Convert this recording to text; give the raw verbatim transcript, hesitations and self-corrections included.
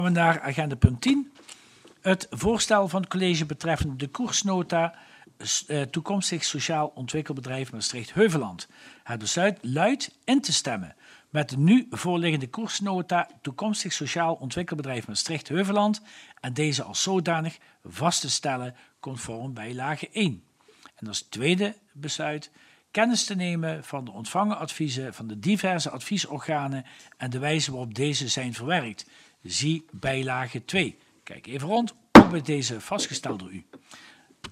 We naar agenda punt tien. Het voorstel van het college betreffende de koersnota uh, toekomstig sociaal ontwikkelbedrijf Maastricht-Heuvelland. Het besluit luidt in te stemmen met de nu voorliggende koersnota toekomstig sociaal ontwikkelbedrijf Maastricht-Heuvelland en deze als zodanig vast te stellen conform bijlage één. En als tweede besluit kennis te nemen van de ontvangen adviezen van de diverse adviesorganen en de wijze waarop deze zijn verwerkt. Zie bijlage twee. Kijk even rond, ook bij deze vastgesteld door u.